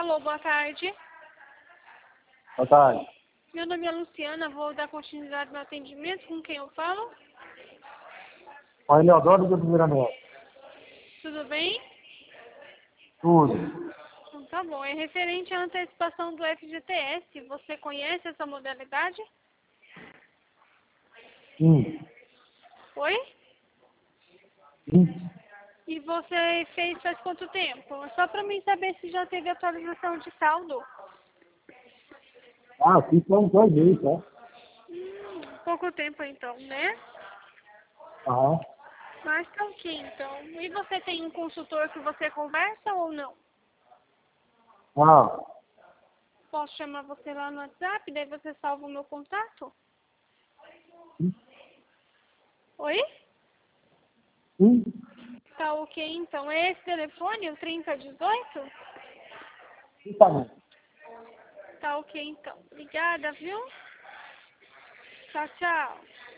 Alô, boa tarde. Boa tarde. Meu nome é Luciana, vou dar continuidade no atendimento. Com quem eu falo? Com a Eleodoro do Miramento. Tudo bem? Tudo. Então tá bom. É referente à antecipação do FGTS. Você conhece essa modalidade? Sim. Oi? Sim. E você fez faz quanto tempo? Só para mim saber se já teve atualização de saldo. Ah, fiz só uns 2 meses, né? Pouco tempo então, né? Aham. Mas tá ok então. E você tem um consultor que você conversa ou não? Ah, Posso chamar você lá no WhatsApp, daí você salva o meu contato? sim. Oi? Sim. Tá ok então. É esse telefone, o 3018? Sim, tá bom. Tá ok então. Obrigada, viu? Tchau, tchau.